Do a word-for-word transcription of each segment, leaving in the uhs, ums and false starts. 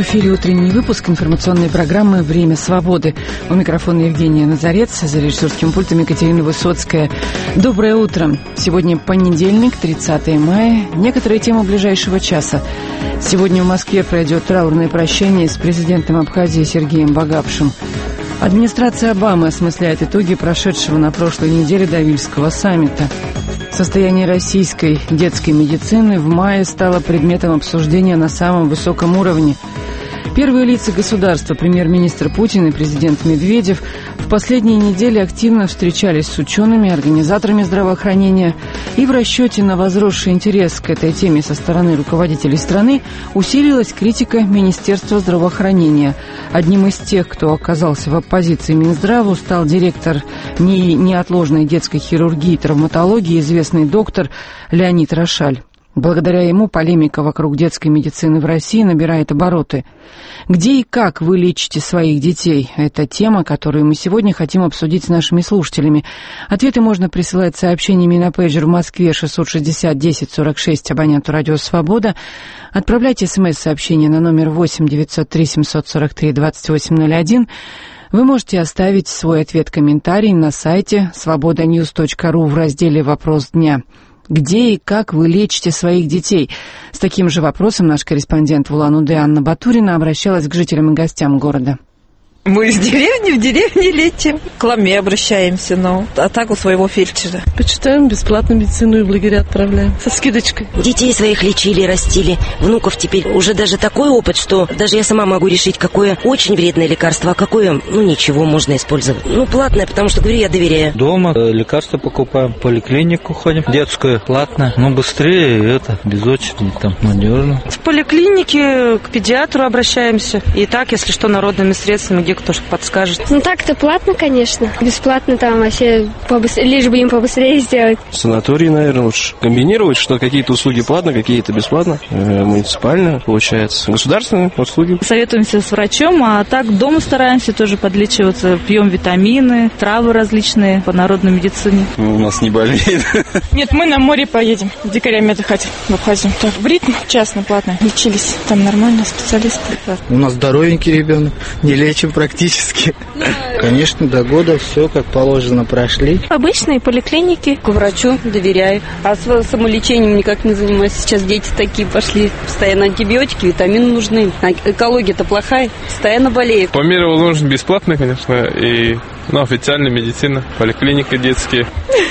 В эфире утренний выпуск информационной программы «Время свободы». У микрофона Евгения Назарец, за режиссерским пультом Екатерина Высоцкая. Доброе утро. Сегодня понедельник, тридцатое мая. Некоторые темы ближайшего часа. Сегодня в Москве пройдет траурное прощание с президентом Абхазии Сергеем Багапшем. Администрация Обамы осмысляет итоги прошедшего на прошлой неделе Давильского саммита. Состояние российской детской медицины в мае стало предметом обсуждения на самом высоком уровне. Первые лица государства, премьер-министр Путин и президент Медведев, в последние недели активно встречались с учеными, организаторами здравоохранения, и в расчете на возросший интерес к этой теме со стороны руководителей страны усилилась критика Министерства здравоохранения. Одним из тех, кто оказался в оппозиции Минздраву, стал директор НИИ неотложной детской хирургии и травматологии, известный доктор Леонид Рошаль. Благодаря ему полемика вокруг детской медицины в России набирает обороты. Где и как вы лечите своих детей? Это тема, которую мы сегодня хотим обсудить с нашими слушателями. Ответы можно присылать сообщениями на пейджер в Москве шестьсот шестьдесят десять сорок шесть абоненту «Радио Свобода». Отправляйте смс-сообщение на номер восемь девятьсот три семьсот сорок три двадцать восемь ноль один. Вы можете оставить свой ответ-комментарий на сайте свобода ньюс точка ру в разделе «Вопрос дня». Где и как вы лечите своих детей? С таким же вопросом наш корреспондент в Улан-Удэ Анна Батурина обращалась к жителям и гостям города. Мы из деревни в деревне лечим. К Ламе обращаемся, но а так у своего фельдшера. Почитаем, бесплатно медицину и в лагеря отправляем. Со скидочкой. Детей своих лечили, растили. Внуков теперь уже даже такой опыт, что даже я сама могу решить, какое очень вредное лекарство, а какое, ну, ничего, можно использовать. Ну, платное, потому что, говорю, я доверяю. Дома лекарства покупаем, в поликлинику ходим. Детское платное, но быстрее, это, без очереди, там, надежно. В поликлинике к педиатру обращаемся. И так, если что, народными средствами, где кто что подскажет. Ну так-то платно, конечно. Бесплатно там вообще побыстрее, лишь бы им побыстрее сделать. В санатории, наверное, лучше комбинировать, что какие-то услуги платно, какие-то бесплатно. Э, муниципально, получается. Государственные услуги. Советуемся с врачом, а так дома стараемся тоже подлечиваться. Пьем витамины, травы различные по народной медицине. У нас не болеет. Нет, мы на море поедем. Дикарями отдыхать в Абхазию. Так, в ритм частно, платно. Лечились. Там нормально, специалисты. У нас здоровенький ребенок. Не лечим практически. Практически. Конечно, до года все как положено прошли. Обычные поликлиники. К врачу доверяю. А самолечением никак не занимаюсь. Сейчас дети такие пошли. Постоянно антибиотики, витамины нужны. А экология-то плохая. Постоянно болеют. По мере возможности бесплатно, конечно. И ну, официальная медицина, поликлиника детские.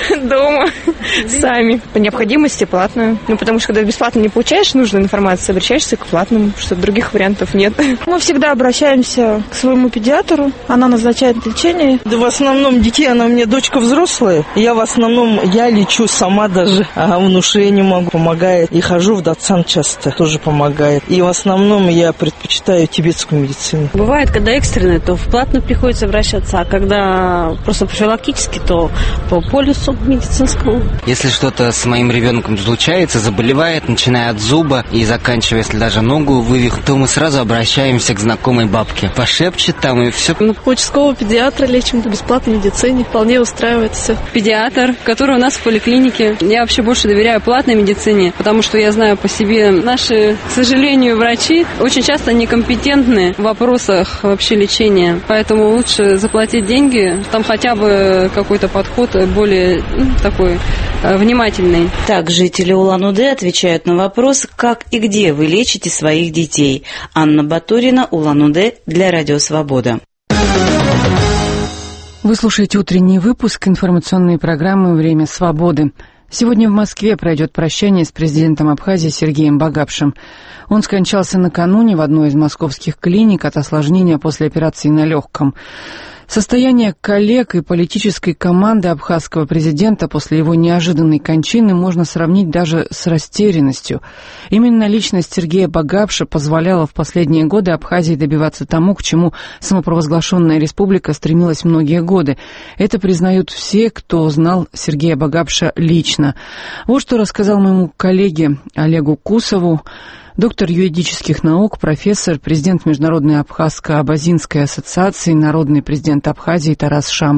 Дома. Сами. По необходимости платную. Ну, потому что когда бесплатно не получаешь нужную информацию, обращаешься к платному, что других вариантов нет. Мы всегда обращаемся к своему педиатру. Она назначает лечение. Да в основном детей, она у меня дочка взрослая. Я в основном, я лечу сама даже. А внушение могу, помогает. И хожу в датсан часто, тоже помогает. И в основном я предпочитаю тибетскую медицину. Бывает, когда экстренное, то в платно приходится обращаться, а когда просто профилактически, то по полису медицинскому. Если что-то с моим ребенком случается, заболевает, начиная от зуба и заканчивая, если даже ногу вывих, то мы сразу обращаемся к знакомой бабке. Пошепчет там и все. Ну, участкового педиатра лечим по бесплатной медицине. Вполне устраивает все. Педиатр, который у нас в поликлинике. Я вообще больше доверяю платной медицине, потому что я знаю по себе, наши, к сожалению, врачи очень часто некомпетентны в вопросах вообще лечения. Поэтому лучше заплатить деньги, там хотя бы какой-то подход более ну, такой э, внимательный. Так, жители Улан-Удэ отвечают на вопрос, как и где вы лечите своих детей. Анна Батурина, Улан-Удэ, для Радио Свобода. Вы слушаете утренний выпуск информационной программы «Время свободы». Сегодня в Москве пройдет прощание с президентом Абхазии Сергеем Багапшем. Он скончался накануне в одной из московских клиник от осложнения после операции на легком. Состояние коллег и политической команды абхазского президента после его неожиданной кончины можно сравнить даже с растерянностью. Именно личность Сергея Багапша позволяла в последние годы Абхазии добиваться тому, к чему самопровозглашенная республика стремилась многие годы. Это признают все, кто знал Сергея Багапша лично. Вот что рассказал моему коллеге Олегу Кусову, доктор юридических наук, профессор, президент Международной абхазско-абазинской ассоциации, народный президент Абхазии Тарас Шамба.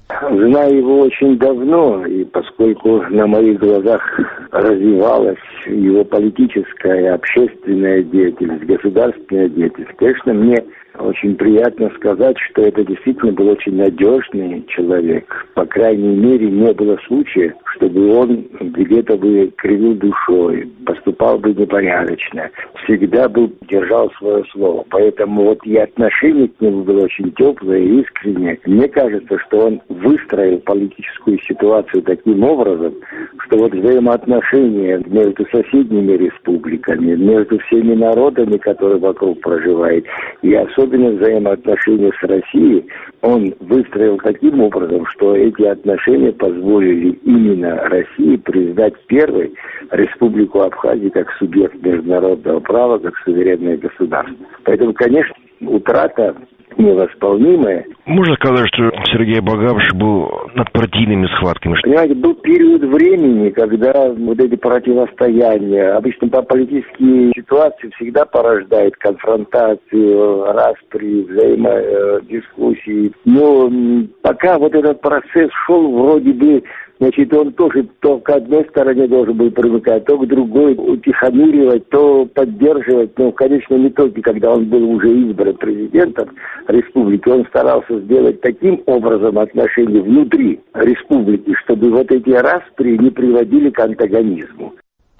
Знаю его очень давно, и поскольку на моих глазах развивалась его политическая, общественная деятельность, государственная деятельность, конечно, мне очень приятно сказать, что это действительно был очень надежный человек. По крайней мере, не было случая, чтобы он где-то бы кривил душой, поступал бы непорядочно. Всегда был, держал свое слово. Поэтому вот и отношение к нему было очень теплое и искреннее. Мне кажется, что он выстроил политическую ситуацию таким образом, что вот взаимоотношения между соседними республиками, между всеми народами, которые вокруг проживают, и особенно взаимоотношения с Россией, он выстроил таким образом, что эти отношения позволили именно России признать первой Республику Абхазия как субъект международного права, как суверенное государство. Поэтому, конечно, утрата невосполнимая. Можно сказать, что Сергей Багапыш был над партийными схватками? Понимаете, был период времени, когда вот эти противостояния, обычно по политические ситуации всегда порождают конфронтацию, распри, взаимодискуссии. Но пока вот этот процесс шел, вроде бы, значит, он тоже то к одной стороне должен был привыкать, то к другой, утихомиривать, то поддерживать. Но в конечном итоге, когда он был уже избран президентом республики, он старался сделать таким образом отношения внутри республики, чтобы вот эти распри не приводили к антагонизму.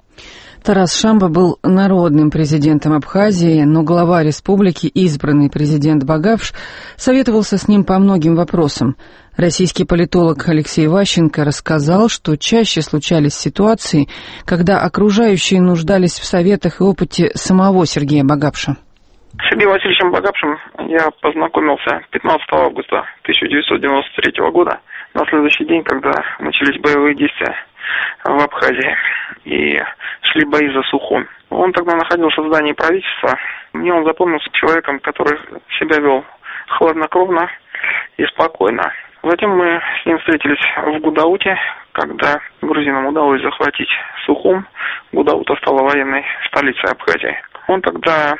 Тарас Шамба был народным президентом Абхазии, но глава республики, избранный президент Багапыш, советовался с ним по многим вопросам. Российский политолог Алексей Ващенко рассказал, что чаще случались ситуации, когда окружающие нуждались в советах и опыте самого Сергея Багапыша. С Сергеем Васильевичем Багапышем я познакомился пятнадцатого августа тысяча девятьсот девяносто третьего года, на следующий день, когда начались боевые действия в Абхазии и шли бои за Сухум. Он тогда находился в здании правительства. Мне он запомнился человеком, который себя вел хладнокровно и спокойно. Затем мы с ним встретились в Гудауте, когда грузинам удалось захватить Сухум. Гудаута стала военной столицей Абхазии. Он тогда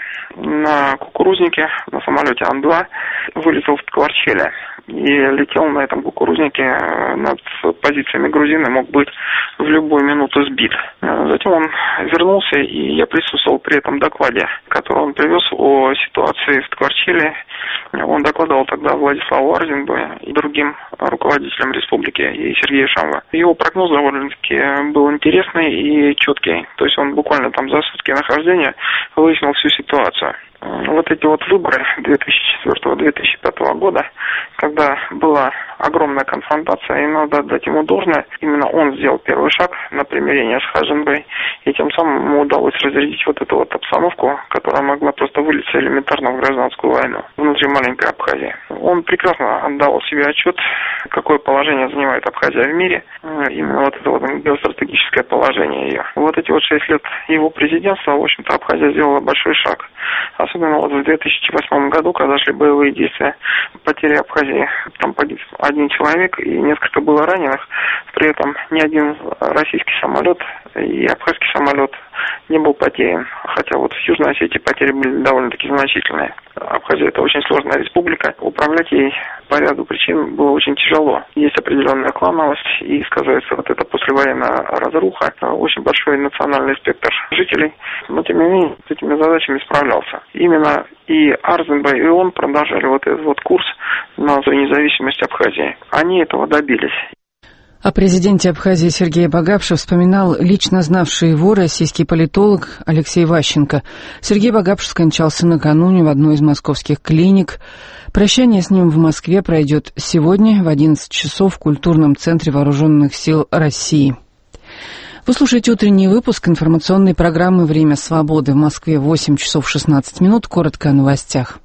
на кукурузнике, на самолете Ан два, вылетел в Ткварчеле и летел на этом кукурузнике над позициями грузин и мог быть в любую минуту сбит. Затем он вернулся, и я присутствовал при этом докладе, который он привез о ситуации в Ткварчеле. Он докладывал тогда Владиславу Арзинбу и другим руководителям республики, и Сергею Шамбо. Его прогноз довольно-таки был интересный и четкий. То есть он буквально там за сутки нахождения выяснил всю ситуацию. Вот эти вот выборы две тысячи четвёртого — две тысячи пятого года, когда была огромная конфронтация, и надо отдать ему должное, именно он сделал первый шаг на примирение с Хажинбой, и тем самым ему удалось разрядить вот эту вот обстановку, которая могла просто вылиться элементарно в гражданскую войну внутри маленькой Абхазии. Он прекрасно отдавал себе отчет, какое положение занимает Абхазия в мире, именно вот это вот геостратегическое положение ее. Вот эти вот шесть лет его президентства, в общем-то, Абхазия сделала большой шаг. Особенно вот в две тысячи восьмом году, когда шли боевые действия, потери Абхазии, там погиб один человек и несколько было раненых. При этом ни один российский самолет и абхазский самолет не был потерян. Хотя вот в Южной Осетии потери были довольно-таки значительные. Абхазия — это очень сложная республика. Управлять ей по ряду причин было очень тяжело. Есть определенная клановость, и сказывается вот эта послевоенная разруха. Очень большой национальный спектр жителей. Но, тем не менее, с этими задачами справлялся. Именно и Арзенбай, и он продолжали вот этот вот курс на свою независимость Абхазии. Они этого добились. О президенте Абхазии Сергее Багапыше вспоминал лично знавший его российский политолог Алексей Ващенко. Сергей Багапыш скончался накануне в одной из московских клиник. Прощание с ним в Москве пройдет сегодня в одиннадцать часов в культурном центре Вооруженных сил России. Вы слушаете утренний выпуск информационной программы «Время свободы». В Москве восемь часов шестнадцать минут. Коротко о новостях.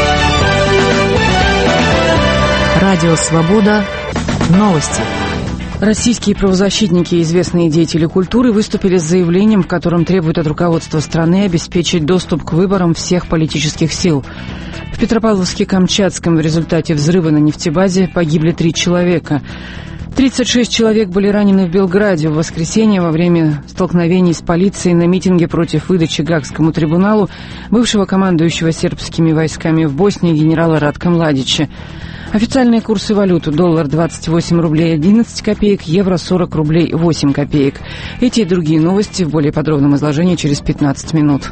Радио «Свобода». Новости. Российские правозащитники и известные деятели культуры выступили с заявлением, в котором требуют от руководства страны обеспечить доступ к выборам всех политических сил. В Петропавловске-Камчатском в результате взрыва на нефтебазе погибли три человека. тридцать шесть человек были ранены в Белграде в воскресенье во время столкновений с полицией на митинге против выдачи Гаагскому трибуналу бывшего командующего сербскими войсками в Боснии генерала Радка Младича. Официальные курсы валют: доллар двадцать восемь рублей одиннадцать копеек, евро сорок рублей восемь копеек. Эти и другие новости в более подробном изложении через пятнадцать минут.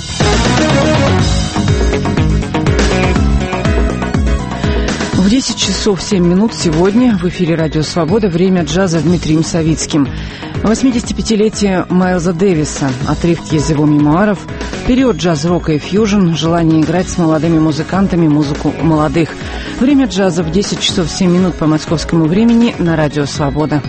В десять часов семь минут сегодня в эфире «Радио Свобода» время джаза с Дмитрием Савицким. восьмидесятипятилетие Майлза Дэвиса, отрывки из его мемуаров, период джаз-рока и фьюжн, желание играть с молодыми музыкантами музыку молодых. Время джаза в десять часов семь минут по московскому времени на «Радио Свобода».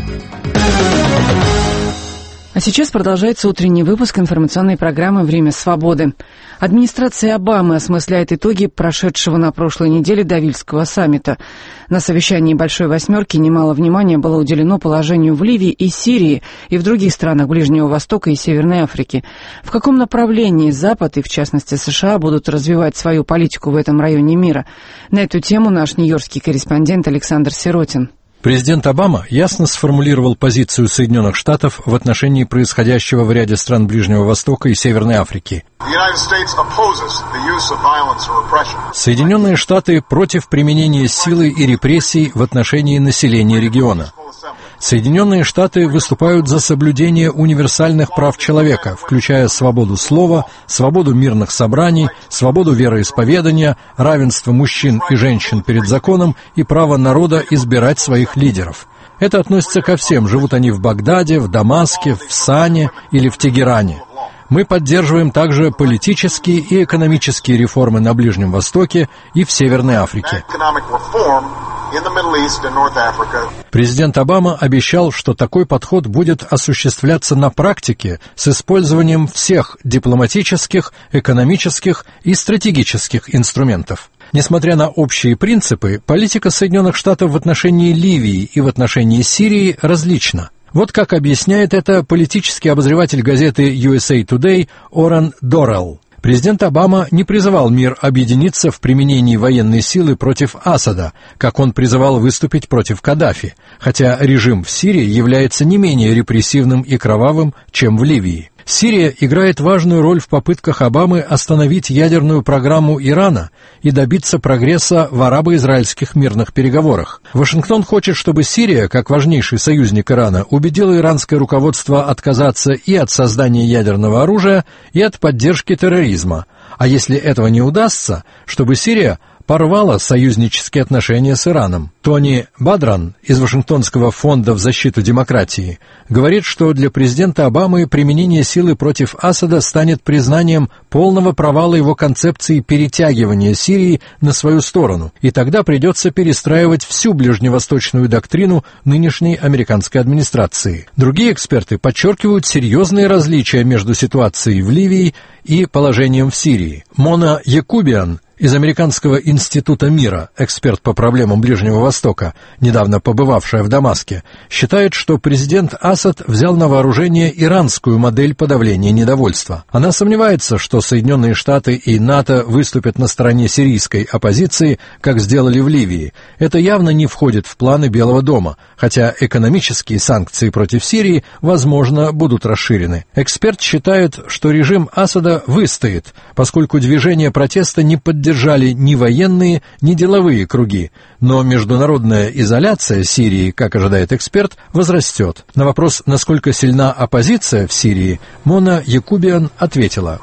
А сейчас продолжается утренний выпуск информационной программы «Время свободы». Администрация Обамы осмысляет итоги прошедшего на прошлой неделе Давильского саммита. На совещании Большой Восьмерки немало внимания было уделено положению в Ливии и Сирии и в других странах Ближнего Востока и Северной Африки. В каком направлении Запад и, в частности, США будут развивать свою политику в этом районе мира? На эту тему наш нью-йоркский корреспондент Александр Сиротин. Президент Обама ясно сформулировал позицию Соединенных Штатов в отношении происходящего в ряде стран Ближнего Востока и Северной Африки. Соединенные Штаты против применения силы и репрессий в отношении населения региона. Соединенные Штаты выступают за соблюдение универсальных прав человека, включая свободу слова, свободу мирных собраний, свободу вероисповедания, равенство мужчин и женщин перед законом и право народа избирать своих лидеров. Это относится ко всем, живут они в Багдаде, в Дамаске, в Сане или в Тегеране. Мы поддерживаем также политические и экономические реформы на Ближнем Востоке и в Северной Африке. Президент Обама обещал, что такой подход будет осуществляться на практике с использованием всех дипломатических, экономических и стратегических инструментов. Несмотря на общие принципы, политика Соединенных Штатов в отношении Ливии и в отношении Сирии различна. Вот как объясняет это политический обозреватель газеты ю эс эй Today Орен Доррелл. Президент Обама не призывал мир объединиться в применении военной силы против Асада, как он призывал выступить против Каддафи, хотя режим в Сирии является не менее репрессивным и кровавым, чем в Ливии. Сирия играет важную роль в попытках Обамы остановить ядерную программу Ирана и добиться прогресса в арабо-израильских мирных переговорах. Вашингтон хочет, чтобы Сирия, как важнейший союзник Ирана, убедила иранское руководство отказаться и от создания ядерного оружия, и от поддержки терроризма. А если этого не удастся, чтобы Сирия порвала союзнические отношения с Ираном. Тони Бадран из Вашингтонского фонда в защиту демократии говорит, что для президента Обамы применение силы против Асада станет признанием полного провала его концепции перетягивания Сирии на свою сторону, и тогда придется перестраивать всю ближневосточную доктрину нынешней американской администрации. Другие эксперты подчеркивают серьезные различия между ситуацией в Ливии и положением в Сирии. Мона Якубиан из Американского института мира, эксперт по проблемам Ближнего Востока, недавно побывавшая в Дамаске, считает, что президент Асад взял на вооружение иранскую модель подавления недовольства. Она сомневается, что Соединенные Штаты и НАТО выступят на стороне сирийской оппозиции, как сделали в Ливии. Это явно не входит в планы Белого дома, хотя экономические санкции против Сирии, возможно, будут расширены. Эксперт считает, что режим Асада выстоит, поскольку движение протеста не поддерживает держали ни военные, ни деловые круги, но международная изоляция Сирии, как ожидает эксперт, возрастет. На вопрос, насколько сильна оппозиция в Сирии, Мона Якубиан ответила: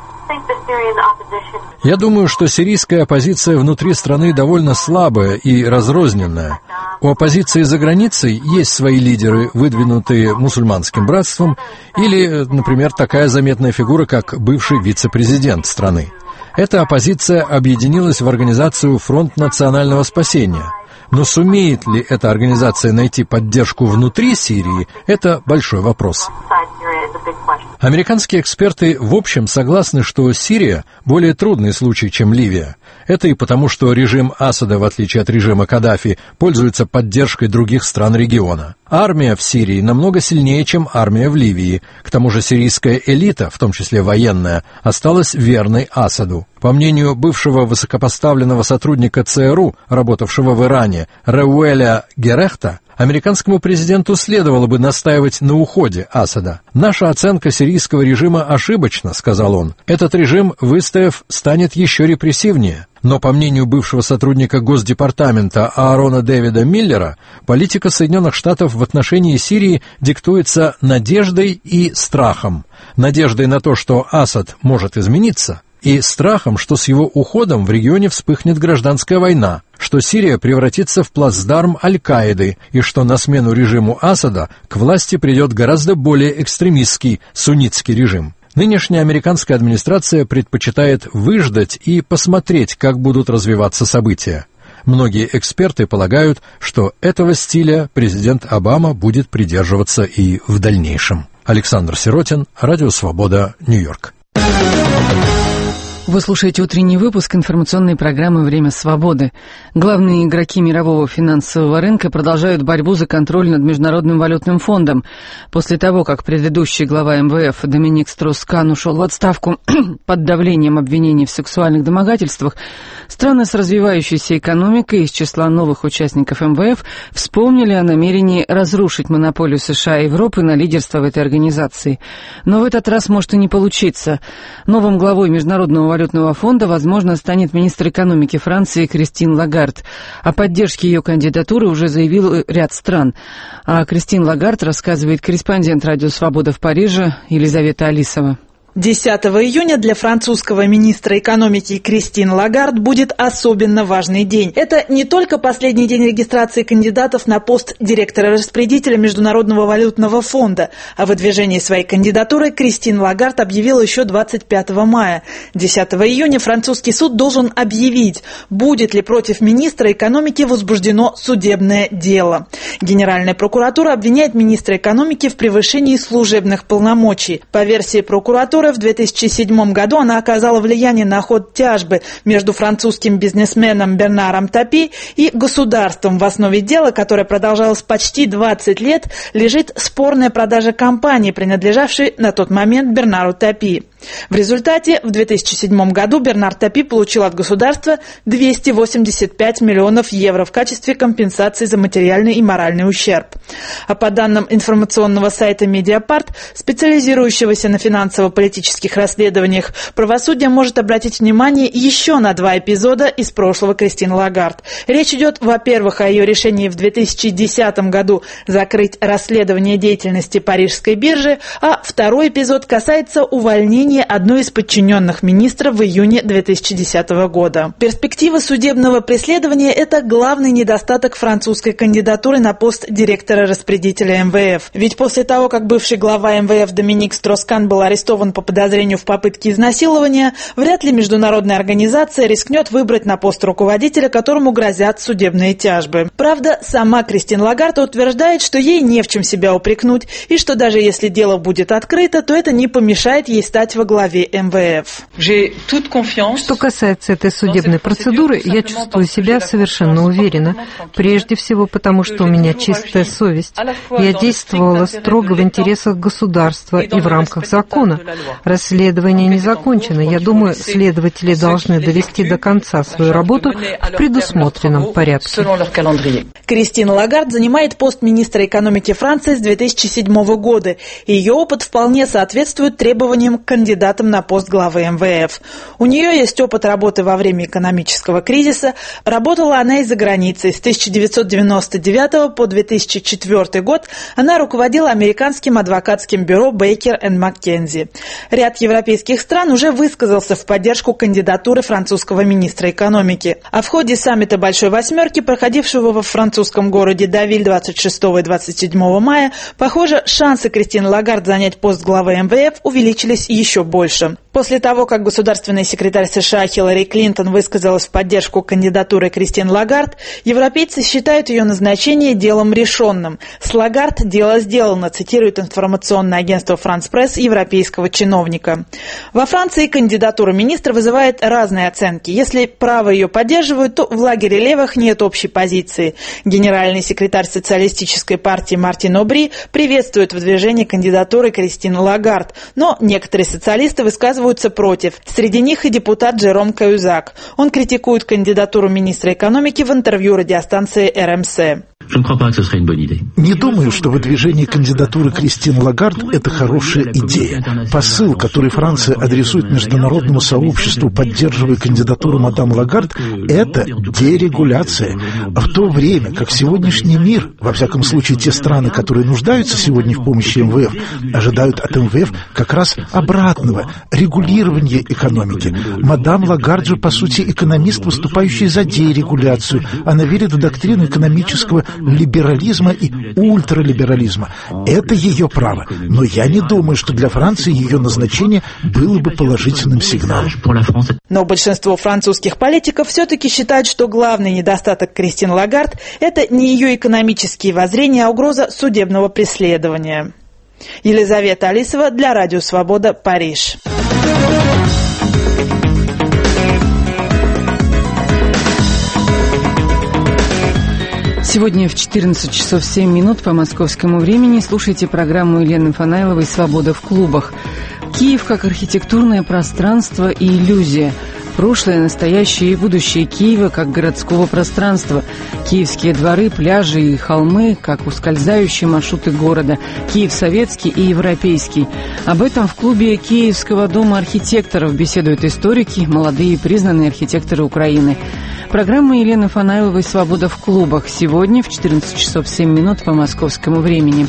«Я думаю, что сирийская оппозиция внутри страны довольно слабая и разрозненная. У оппозиции за границей есть свои лидеры, выдвинутые мусульманским братством, или, например, такая заметная фигура, как бывший вице-президент страны. Эта оппозиция объединилась в организацию «Фронт национального спасения». Но сумеет ли эта организация найти поддержку внутри Сирии – это большой вопрос. Американские эксперты в общем согласны, что Сирия – более трудный случай, чем Ливия. Это и потому, что режим Асада, в отличие от режима Каддафи, пользуется поддержкой других стран региона. Армия в Сирии намного сильнее, чем армия в Ливии. К тому же сирийская элита, в том числе военная, осталась верной Асаду. По мнению бывшего высокопоставленного сотрудника ЦРУ, работавшего в Иране, Реуэля Герехта, Американскому президенту следовало бы настаивать на уходе Асада. «Наша оценка сирийского режима ошибочна», — сказал он. «Этот режим, выстояв, станет еще репрессивнее». Но, по мнению бывшего сотрудника Госдепартамента Аарона Дэвида Миллера, политика Соединенных Штатов в отношении Сирии диктуется надеждой и страхом. Надеждой на то, что Асад может измениться, и страхом, что с его уходом в регионе вспыхнет гражданская война, что Сирия превратится в плацдарм Аль-Каиды и что на смену режиму Асада к власти придет гораздо более экстремистский суннитский режим. Нынешняя американская администрация предпочитает выждать и посмотреть, как будут развиваться события. Многие эксперты полагают, что этого стиля президент Обама будет придерживаться и в дальнейшем. Александр Сиротин, Радио Свобода, Нью-Йорк. Вы слушаете утренний выпуск информационной программы «Время свободы». Главные игроки мирового финансового рынка продолжают борьбу за контроль над Международным валютным фондом. После того, как предыдущий глава эм вэ эф Доминик Строс-Кан ушел в отставку под давлением обвинений в сексуальных домогательствах, страны с развивающейся экономикой из числа новых участников эм вэ эф вспомнили о намерении разрушить монополию США и Европы на лидерство в этой организации. Но в этот раз может и не получиться. Новым главой Международного валютного фонда, возможно, станет министр экономики Франции Кристин Лагард. О поддержке ее кандидатуры уже заявил ряд стран. А Кристин Лагард рассказывает корреспондент «Радио Свобода» в Париже Елизавета Алисова. десятого июня для французского министра экономики Кристин Лагард будет особенно важный день. Это не только последний день регистрации кандидатов на пост директора-распорядителя Международного валютного фонда. О выдвижении своей кандидатуры Кристин Лагард объявила еще двадцать пятого мая. десятого июня французский суд должен объявить, будет ли против министра экономики возбуждено судебное дело. Генеральная прокуратура обвиняет министра экономики в превышении служебных полномочий. По версии прокуратуры, в две тысячи седьмом году она оказала влияние на ход тяжбы между французским бизнесменом Бернаром Тапи и государством. В основе дела, которое продолжалось почти двадцать лет, лежит спорная продажа компании, принадлежавшей на тот момент Бернару Тапи. В результате в две тысячи седьмом году Бернар Тапи получил от государства двести восемьдесят пять миллионов евро в качестве компенсации за материальный и моральный ущерб. А по данным информационного сайта Mediapart, специализирующегося на финансово-политических расследованиях, правосудие может обратить внимание еще на два эпизода из прошлого Кристин Лагард. Речь идет, во-первых, о ее решении в две тысячи десятом году закрыть расследование деятельности Парижской биржи, а второй эпизод касается увольнения одной из подчиненных министра в июне две тысячи десятого года. Перспектива судебного преследования – это главный недостаток французской кандидатуры на пост директора-распорядителя эм вэ эф. Ведь после того, как бывший глава эм вэ эф Доминик Строс-Кан был арестован по подозрению в попытке изнасилования, вряд ли международная организация рискнет выбрать на пост руководителя, которому грозят судебные тяжбы. Правда, сама Кристин Лагард утверждает, что ей не в чем себя упрекнуть, и что даже если дело будет открыто, то это не помешает ей стать во главе эм вэ эф. Что касается этой судебной процедуры, я чувствую себя совершенно уверенно. Прежде всего потому, что у меня чистая совесть. Я действовала строго в интересах государства и в рамках закона. Расследование не закончено. Я думаю, следователи должны довести до конца свою работу в предусмотренном порядке. Кристин Лагард занимает пост министра экономики Франции с две тысячи седьмого года. Ее опыт вполне соответствует требованиям к кандидатам на пост главы эм вэ эф. У нее есть опыт работы во время экономического кризиса. Работала она и за границей. С тысяча девятьсот девяносто девятого по две тысячи четвёртый год она руководила американским адвокатским бюро Бейкер энд Маккензи. Ряд европейских стран уже высказался в поддержку кандидатуры французского министра экономики. А в ходе саммита Большой Восьмерки, проходившего во французском городе Девиль двадцать шестого и двадцать седьмого мая, похоже, шансы Кристин Лагард занять пост главы эм вэ эф увеличились еще больше. После того, как государственный секретарь США Хиллари Клинтон высказалась в поддержку кандидатуры Кристин Лагард, европейцы считают ее назначение делом решенным. С Лагард дело сделано, цитирует информационное агентство «Франс Пресс» европейского чиновника. Во Франции кандидатура министра вызывает разные оценки. Если право ее поддерживают, то в лагере левых нет общей позиции. Генеральный секретарь социалистической партии Мартин Обри приветствует выдвижение кандидатуры Кристин Лагард, но некоторые социалисты высказываются против. Среди них и депутат Жером Каюзак. Он критикует кандидатуру министра экономики в интервью радиостанции эр эм эс. Не думаю, что выдвижение кандидатуры Кристин Лагард – это хорошая идея. Посыл, который Франция адресует международному сообществу, поддерживая кандидатуру мадам Лагард, это дерегуляция. В то время как сегодняшний мир, во всяком случае те страны, которые нуждаются сегодня в помощи эм вэ эф, ожидают от эм вэ эф как раз обратного – регулирования экономики. Мадам Лагард же, по сути, экономист, выступающий за дерегуляцию. Она верит в доктрину экономического либерализма и ультралиберализма. Это ее право. Но я не думаю, что для Франции ее назначение было бы положительным сигналом. Но большинство французских политиков все-таки считают, что главный недостаток Кристин Лагард – это не ее экономические воззрения, а угроза судебного преследования. Елизавета Алисова для Радио Свобода, Париж. Сегодня в четырнадцать часов семь минут по московскому времени слушайте программу Елены Фанайловой «Свобода в клубах». Киев как архитектурное пространство и иллюзия. Прошлое, настоящее и будущее Киева как городского пространства. Киевские дворы, пляжи и холмы как ускользающие маршруты города. Киев советский и европейский. Об этом в клубе Киевского дома архитекторов беседуют историки, молодые и признанные архитекторы Украины. Программа Елены Фанайловой «Свобода в клубах». Сегодня в четырнадцать часов семь минут по московскому времени.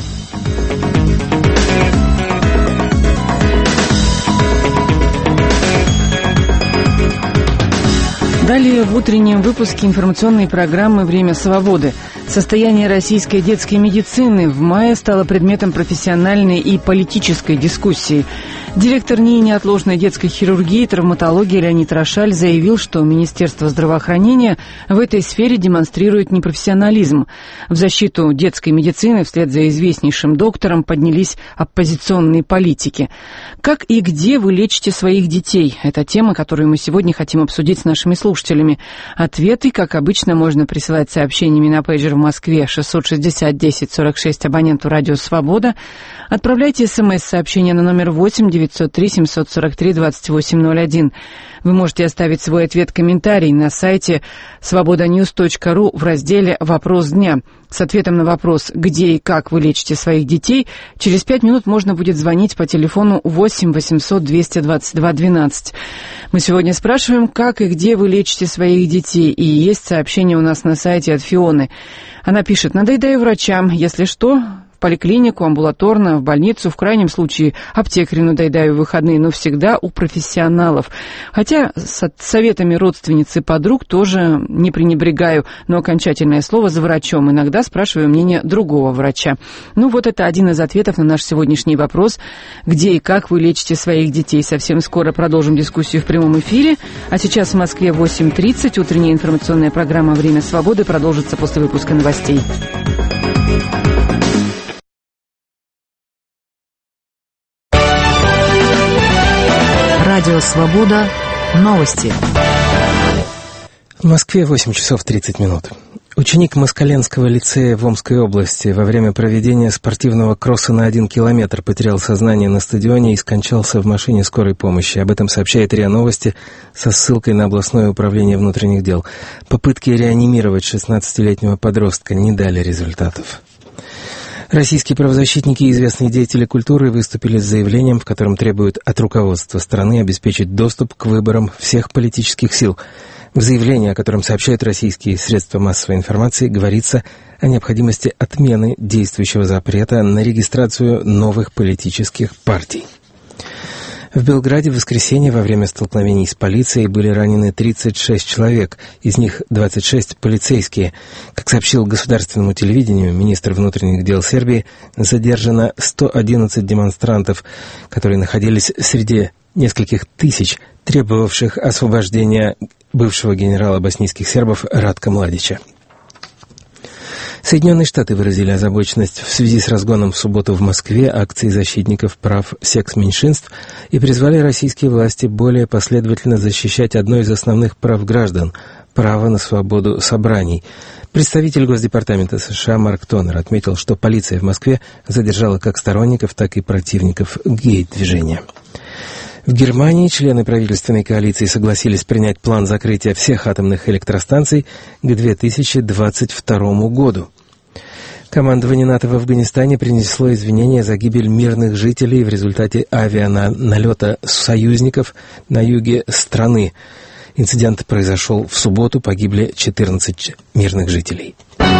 Далее в утреннем выпуске информационной программы «Время свободы». Состояние российской детской медицины в мае стало предметом профессиональной и политической дискуссии. Директор НИИ неотложной детской хирургии и травматологии Леонид Рошаль заявил, что Министерство здравоохранения в этой сфере демонстрирует непрофессионализм. В защиту детской медицины вслед за известнейшим доктором поднялись оппозиционные политики. Как и где вы лечите своих детей? Это тема, которую мы сегодня хотим обсудить с нашими слушателями. Ответы, как обычно, можно присылать сообщениями на пейджер в Москве шестьсот шестьдесят десять сорок шесть абоненту «Радио Свобода». Отправляйте смс-сообщение на номер восемь девятьсот три семьсот сорок три двадцать восемь ноль один. Вы можете оставить свой ответ-комментарий на сайте свобода ньюс точка ру в разделе «Вопрос дня». С ответом на вопрос «Где и как вы лечите своих детей?» через пять минут можно будет звонить по телефону восемь восемьсот двести двадцать два двенадцать. Мы сегодня спрашиваем, как и где вы лечите своих детей. И есть сообщение у нас на сайте от Фионы. Она пишет: «Надоедаю врачам, если что, в поликлинику, амбулаторно, в больницу, в крайнем случае аптекарю надоедаю в выходные, но всегда у профессионалов. Хотя с советами родственниц и подруг тоже не пренебрегаю, но окончательное слово за врачом. Иногда спрашиваю мнение другого врача». Ну вот это один из ответов на наш сегодняшний вопрос. Где и как вы лечите своих детей? Совсем скоро продолжим дискуссию в прямом эфире. А сейчас в Москве восемь тридцать. Утренняя информационная программа «Время свободы» продолжится после выпуска новостей. Радио «Свобода». Новости. В Москве восемь часов тридцать минут. Ученик Москаленского лицея в Омской области во время проведения спортивного кросса на один километр потерял сознание на стадионе и скончался в машине скорой помощи. Об этом сообщает РИА Новости со ссылкой на областное управление внутренних дел. Попытки реанимировать шестнадцатилетнего подростка не дали результатов. Российские правозащитники и известные деятели культуры выступили с заявлением, в котором требуют от руководства страны обеспечить доступ к выборам всех политических сил. В заявлении, о котором сообщают российские средства массовой информации, говорится о необходимости отмены действующего запрета на регистрацию новых политических партий. В Белграде в воскресенье во время столкновений с полицией были ранены тридцать шесть человек, из них двадцать шесть полицейские. Как сообщил государственному телевидению министр внутренних дел Сербии, задержано сто одиннадцать демонстрантов, которые находились среди нескольких тысяч, требовавших освобождения бывшего генерала боснийских сербов Радка Младича. Соединенные Штаты выразили озабоченность в связи с разгоном в субботу в Москве акций защитников прав секс-меньшинств и призвали российские власти более последовательно защищать одно из основных прав граждан – право на свободу собраний. Представитель Госдепартамента США Марк Тоннер отметил, что полиция в Москве задержала как сторонников, так и противников гей-движения. В Германии члены правительственной коалиции согласились принять план закрытия всех атомных электростанций к две тысячи двадцать второму году. Командование НАТО в Афганистане принесло извинения за гибель мирных жителей в результате авианалета союзников на юге страны. Инцидент произошел в субботу, погибли четырнадцать мирных жителей.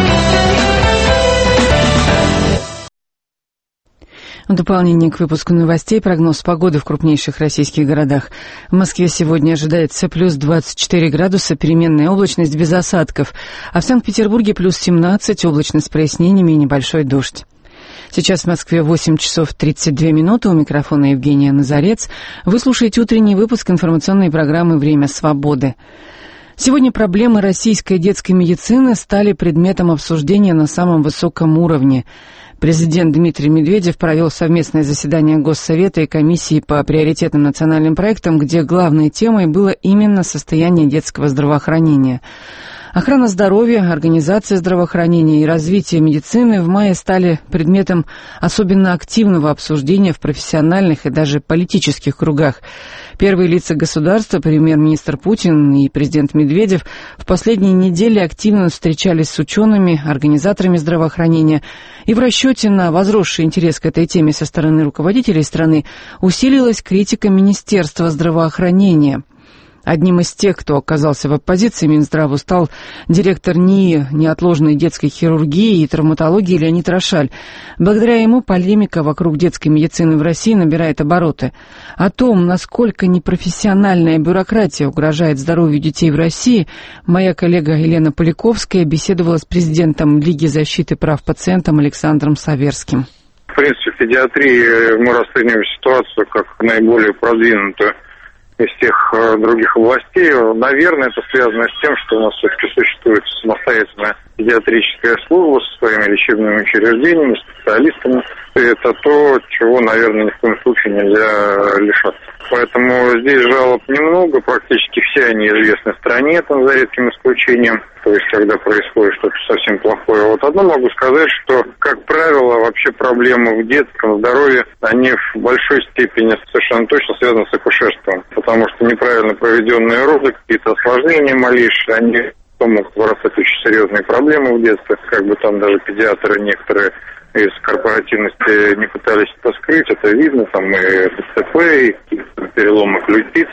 В дополнение к выпуску новостей прогноз погоды в крупнейших российских городах. В Москве сегодня ожидается плюс двадцать четыре градуса, переменная облачность без осадков, а в Санкт-Петербурге плюс семнадцать, облачность с прояснениями и небольшой дождь. Сейчас в Москве восемь часов тридцать две минуты. У микрофона Евгения Назарец. Вы слушаете утренний выпуск информационной программы «Время свободы». Сегодня проблемы российской детской медицины стали предметом обсуждения на самом высоком уровне. Президент Дмитрий Медведев провел совместное заседание Госсовета и комиссии по приоритетным национальным проектам, где главной темой было именно состояние детского здравоохранения. Охрана здоровья, организация здравоохранения и развитие медицины в мае стали предметом особенно активного обсуждения в профессиональных и даже политических кругах. Первые лица государства, премьер-министр Путин и президент Медведев, в последние недели активно встречались с учеными, организаторами здравоохранения, и в расчете на возросший интерес к этой теме со стороны руководителей страны усилилась критика Министерства здравоохранения. Одним из тех, кто оказался в оппозиции Минздраву, стал директор НИИ неотложной детской хирургии и травматологии Леонид Рошаль. Благодаря ему полемика вокруг детской медицины в России набирает обороты. О том, насколько непрофессиональная бюрократия угрожает здоровью детей в России, моя коллега Елена Поляковская беседовала с президентом Лиги защиты прав пациентов Александром Саверским. В принципе, в педиатрии мы расцениваем ситуацию как наиболее продвинутую из всех других областей. Наверное, это связано с тем, что у нас все-таки существует самостоятельная педиатрическая служба со своими лечебными учреждениями, специалистами. И это то, чего, наверное, ни в коем случае нельзя лишаться. Поэтому здесь жалоб немного, практически все они известны в стране, там, за редким исключением. То есть, когда происходит что-то совсем плохое. Вот одно могу сказать, что, как правило, вообще проблемы в детском здоровье, они в большой степени совершенно точно связаны с акушерством. Потому что неправильно проведенные роды, какие-то осложнения малейшие, они могут вырастать очень серьезные проблемы в детстве. Как бы там даже педиатры некоторые из корпоративности не пытались это скрыть, это видно, там и ДЦП, и переломы ключиц,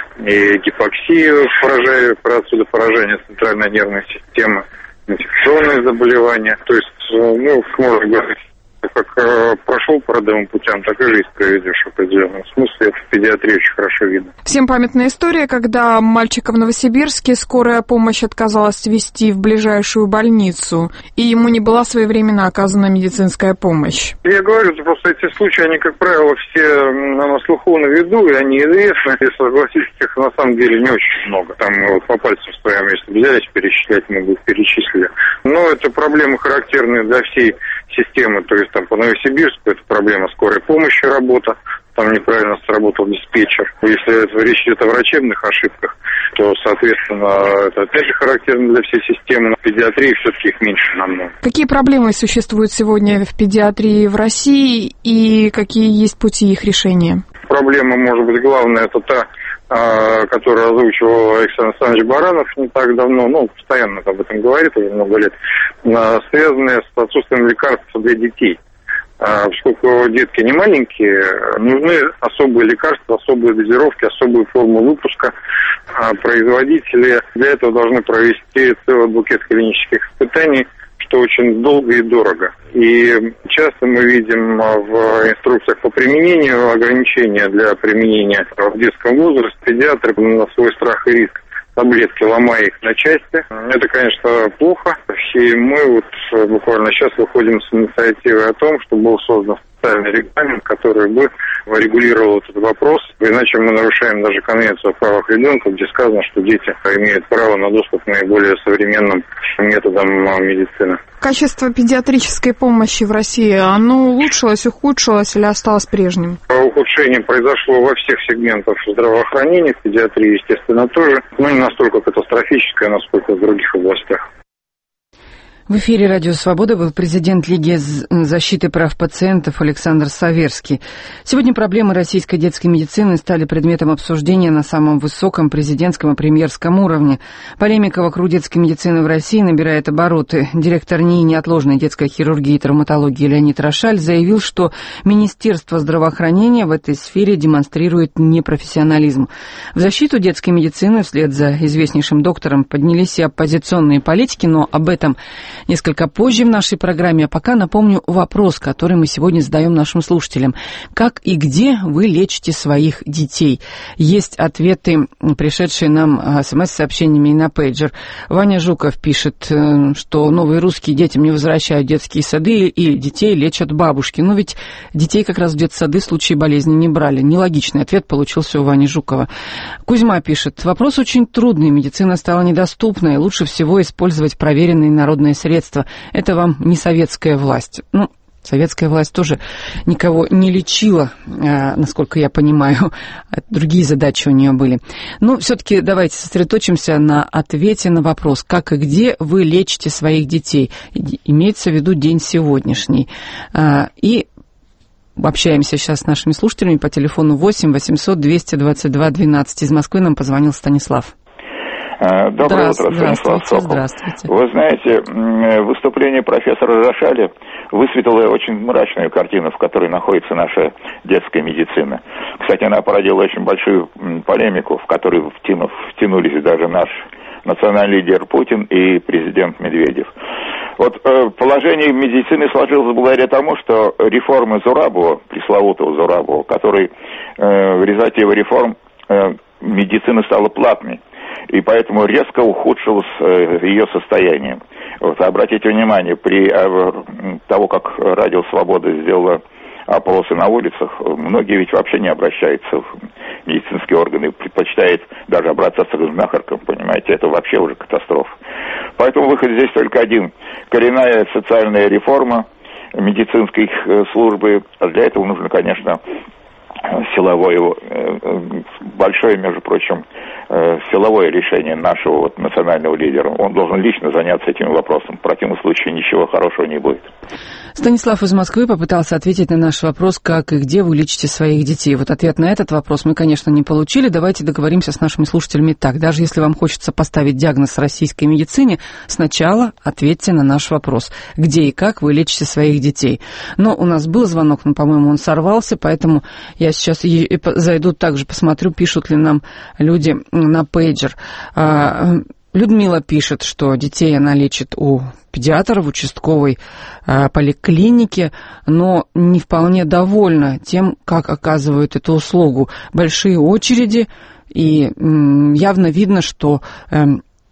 и гипоксию, поражая, отсюда поражение центральной нервной системы, инфекционные заболевания. То есть, ну, можно говорить, как э, прошел по родовым путям, так и жизнь проведешь в определенном смысле. Это в педиатрии очень хорошо видно. Всем памятная история, когда мальчика в Новосибирске скорая помощь отказалась везти в ближайшую больницу, и ему не была своевременно оказана медицинская помощь. Я говорю, что просто эти случаи, они, как правило, все на слуху, на виду, и они известны. И, согласитесь, их на самом деле не очень много. Там вот по пальцам своим, если взялись перечислять, мы бы перечислили. Но это проблемы характерные для всей системы, то есть там по Новосибирску это проблема скорой помощи, работа, там неправильно сработал диспетчер. Если это, речь идет о врачебных ошибках, то, соответственно, это опять же характерно для всей системы. Но в педиатрии все-таки их меньше намного. Какие проблемы существуют сегодня в педиатрии в России и какие есть пути их решения? Проблема, может быть, главная, это та, которую озвучивал Александр Александрович Баранов не так давно, ну, постоянно об этом говорит уже много лет, связанная с отсутствием лекарств для детей. Поскольку детки не маленькие, нужны особые лекарства, особые дозировки, особые формы выпуска. Производители для этого должны провести целый букет клинических испытаний, что очень долго и дорого. И часто мы видим в инструкциях по применению ограничения для применения в детском возрасте. Педиатры на свой страх и риск таблетки, ломая их на части. Это, конечно, плохо. И мы вот буквально сейчас выходим с инициативой о том, что был создан специальный регламент, который бы регулировал этот вопрос. Иначе мы нарушаем даже Конвенцию о правах ребенка, где сказано, что дети имеют право на доступ к наиболее современным методам медицины. Качество педиатрической помощи в России, оно улучшилось, ухудшилось или осталось прежним? Ухудшение произошло во всех сегментах здравоохранения, в педиатрии, естественно, тоже, но не настолько катастрофическое, насколько в других областях. В эфире «Радио Свобода» был президент Лиги защиты прав пациентов Александр Саверский. Сегодня проблемы российской детской медицины стали предметом обсуждения на самом высоком президентском и премьерском уровне. Полемика вокруг детской медицины в России набирает обороты. Директор НИИ неотложной детской хирургии и травматологии Леонид Рошаль заявил, что Министерство здравоохранения в этой сфере демонстрирует непрофессионализм. В защиту детской медицины вслед за известнейшим доктором поднялись и оппозиционные политики, но об этом несколько позже в нашей программе. А пока напомню вопрос, который мы сегодня задаем нашим слушателям. Как и где вы лечите своих детей? Есть ответы, пришедшие нам смс-сообщениями и на пейджер. Ваня Жуков пишет, что новые русские детям не возвращают детские сады и детей лечат бабушки. Но ведь детей как раз в детсады в случае болезни не брали. Нелогичный ответ получился у Вани Жукова. Кузьма пишет, вопрос очень трудный. Медицина стала недоступной. Лучше всего использовать проверенные народные средства. Это вам не советская власть. Ну, советская власть тоже никого не лечила, насколько я понимаю. Другие задачи у нее были. Но все-таки давайте сосредоточимся на ответе на вопрос, как и где вы лечите своих детей. Имеется в виду день сегодняшний. И общаемся сейчас с нашими слушателями по телефону восемь восемьсот двести двадцать два двенадцать. Из Москвы нам позвонил Станислав. Доброе утро, Станислав Сокол. Здравствуйте. Вы знаете, выступление профессора Рошаля высветило очень мрачную картину, в которой находится наша детская медицина. Кстати, она породила очень большую полемику, в которую втянув, втянулись даже наш национальный лидер Путин и президент Медведев. Вот э, положение медицины сложилось благодаря тому, что реформы Зурабова, пресловутого Зурабова, который э, в результате его реформ э, медицина стала платной. И поэтому резко ухудшилось э, ее состояние. Вот, обратите внимание, при э, того, как Радио Свобода сделала опросы на улицах, многие ведь вообще не обращаются в медицинские органы, предпочитают даже обращаться к знахаркам, понимаете, это вообще уже катастрофа. Поэтому выход здесь только один. Коренная социальная реформа медицинской службы. Для этого нужно, конечно, силовое, большое, между прочим, силовое решение нашего вот национального лидера. Он должен лично заняться этим вопросом. В противном случае ничего хорошего не будет. Станислав из Москвы попытался ответить на наш вопрос, как и где вы лечите своих детей. Вот ответ на этот вопрос мы, конечно, не получили. Давайте договоримся с нашими слушателями так. Даже если вам хочется поставить диагноз российской медицине, сначала ответьте на наш вопрос. Где и как вы лечите своих детей? Но у нас был звонок, но, по-моему, он сорвался, поэтому я сейчас зайду также, посмотрю, пишут ли нам люди на пейджер. Людмила пишет, что детей она лечит у педиатра в участковой э, поликлинике, но не вполне довольна тем, как оказывают эту услугу. Большие очереди, и м, явно видно, что э,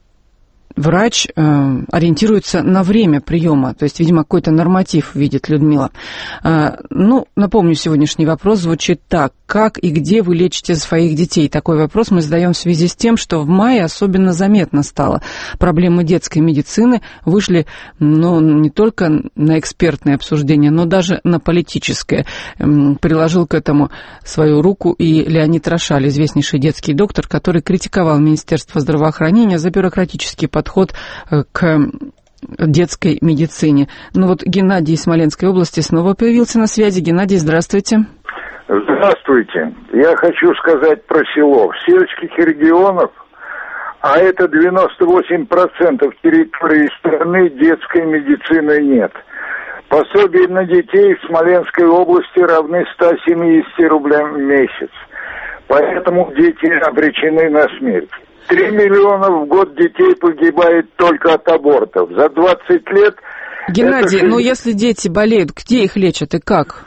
врач э, ориентируется на время приема, то есть, видимо, какой-то норматив видит Людмила. Э, ну, напомню, сегодняшний вопрос звучит так. Как и где вы лечите своих детей? Такой вопрос мы задаем в связи с тем, что в мае особенно заметно стало. Проблемы детской медицины вышли, ну, не только на экспертное обсуждение, но даже на политическое. Приложил к этому свою руку и Леонид Рошаль, известнейший детский доктор, который критиковал Министерство здравоохранения за бюрократический подход к детской медицине. Ну вот Геннадий из Смоленской области снова появился на связи. Геннадий, здравствуйте. Здравствуйте. Я хочу сказать про село. В сельских регионах, а это девяносто восемь процентов территории страны, детской медицины нет. Пособия на детей в Смоленской области равны ста семидесяти рублям в месяц. Поэтому дети обречены на смерть. Три миллиона в год детей погибает только от абортов. За двадцать лет... Геннадий, это... ну если дети болеют, где их лечат и как?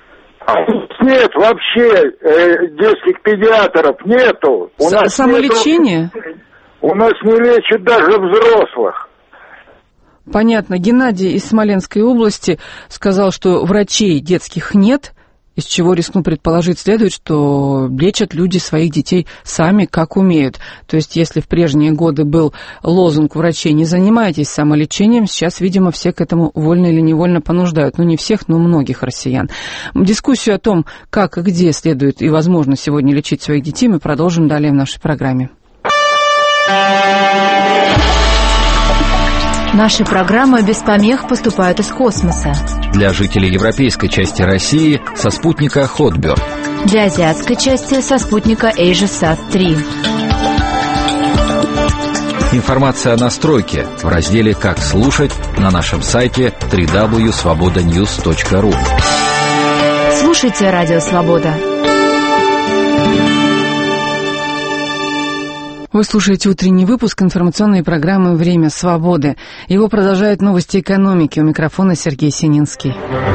Нет, вообще э, детских педиатров нету. У С- нас самолечение? Нету, у нас не лечат даже взрослых. Понятно. Геннадий из Смоленской области сказал, что врачей детских нет, из чего, рискну предположить, следует, что лечат люди своих детей сами, как умеют. То есть, если в прежние годы был лозунг врачей «не занимайтесь самолечением», сейчас, видимо, все к этому вольно или невольно понуждают. Ну, не всех, но многих россиян. Дискуссию о том, как и где следует и возможно сегодня лечить своих детей, мы продолжим далее в нашей программе. Наши программы без помех поступают из космоса. Для жителей европейской части России со спутника Hotbird. Для азиатской части со спутника AsiaSat три. Информация о настройке в разделе «Как слушать» на нашем сайте дабл ю дабл ю дабл ю точка свобода ньюс точка ру. Слушайте «Радио Свобода». Вы слушаете утренний выпуск информационной программы «Время свободы». Его продолжают новости экономики. У микрофона Сергей Сининский.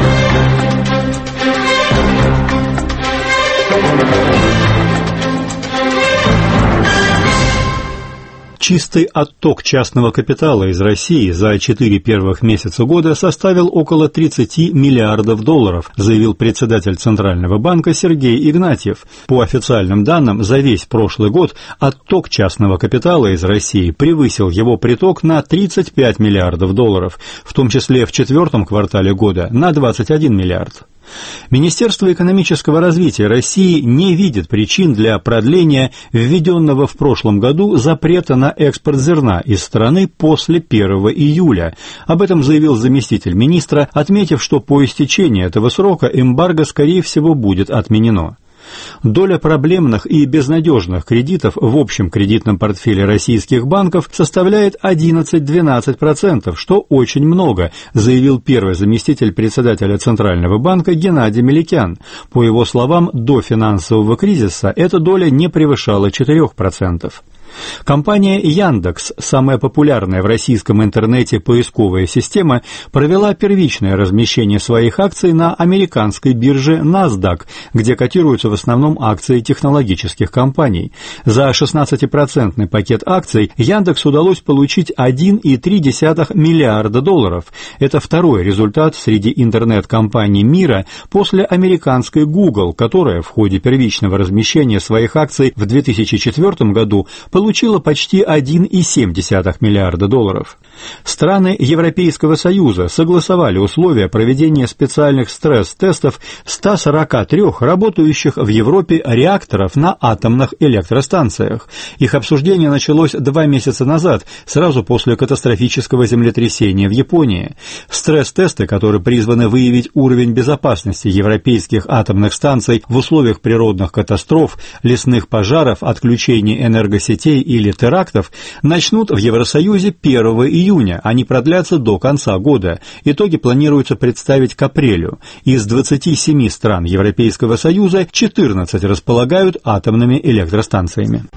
Чистый отток частного капитала из России за четыре первых месяца года составил около тридцать миллиардов долларов, заявил председатель Центрального банка Сергей Игнатьев. По официальным данным, за весь прошлый год отток частного капитала из России превысил его приток на тридцать пять миллиардов долларов, в том числе в четвертом квартале года на двадцать один миллиард. Министерство экономического развития России не видит причин для продления введенного в прошлом году запрета на экспорт зерна из страны после первого июля. Об этом заявил заместитель министра, отметив, что по истечении этого срока эмбарго, скорее всего, будет отменено. Доля проблемных и безнадежных кредитов в общем кредитном портфеле российских банков составляет одиннадцать-двенадцать процентов, что очень много, заявил первый заместитель председателя Центрального банка Геннадий Меликян. По его словам, до финансового кризиса эта доля не превышала четырех процентов. Компания Яндекс, самая популярная в российском интернете поисковая система, провела первичное размещение своих акций на американской бирже NASDAQ, где котируются в основном акции технологических компаний. За шестнадцатипроцентный пакет акций Яндекс удалось получить один целых три десятых миллиарда долларов. Это второй результат среди интернет-компаний мира после американской Google, которая в ходе первичного размещения своих акций в две тысячи четвёртом году получила получила почти один целых семь десятых миллиарда долларов. Страны Европейского Союза согласовали условия проведения специальных стресс-тестов ста сорока трёх работающих в Европе реакторов на атомных электростанциях. Их обсуждение началось два месяца назад, сразу после катастрофического землетрясения в Японии. Стресс-тесты, которые призваны выявить уровень безопасности европейских атомных станций в условиях природных катастроф, лесных пожаров, отключения энергосетей или терактов, начнут в Евросоюзе первого июня, они продлятся до конца года. Итоги планируется представить к апрелю. Из двадцати семи стран Европейского Союза четырнадцать располагают атомными электростанциями.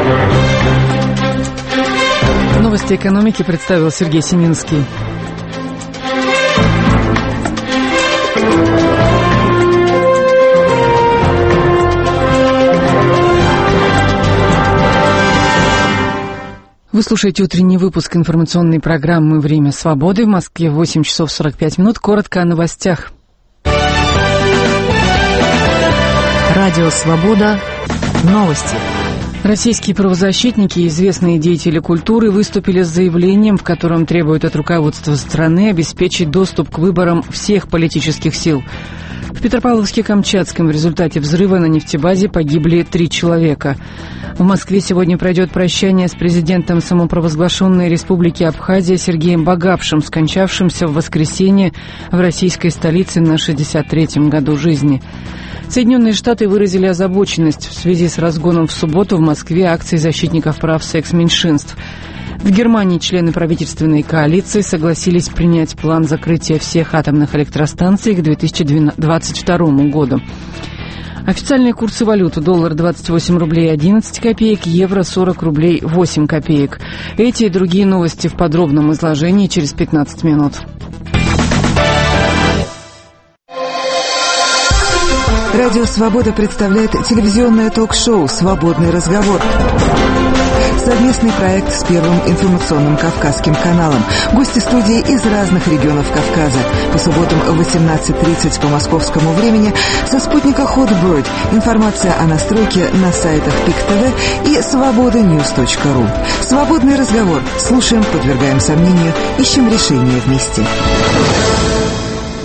Новости экономики представил Сергей Семинский. Вы слушаете утренний выпуск информационной программы «Время свободы». В Москве восемь часов сорок пять минут. Коротко о новостях. Радио «Свобода». Новости. Российские правозащитники и известные деятели культуры выступили с заявлением, в котором требуют от руководства страны обеспечить доступ к выборам всех политических сил. В Петропавловске-Камчатском в результате взрыва на нефтебазе погибли три человека. В Москве сегодня пройдет прощание с президентом самопровозглашенной Республики Абхазия Сергеем Багапшем, скончавшимся в воскресенье в российской столице на шестьдесят третьем году жизни. Соединенные Штаты выразили озабоченность в связи с разгоном в субботу в Москве акций защитников прав секс-меньшинств. В Германии члены правительственной коалиции согласились принять план закрытия всех атомных электростанций к две тысячи двадцать второму году. Официальные курсы валют: доллар двадцать восемь рублей одиннадцать копеек, евро сорок рублей восемь копеек. Эти и другие новости в подробном изложении через пятнадцать минут. Радио «Свобода» представляет телевизионное ток-шоу «Свободный разговор». Совместный проект с Первым информационным Кавказским каналом. Гости студии из разных регионов Кавказа. По субботам в восемнадцать тридцать по московскому времени со спутника Hotbird. Информация о настройке на сайтах пик точка тв и свобода ньюс точка ру. Свободный разговор. Слушаем, подвергаем сомнению, ищем решения вместе.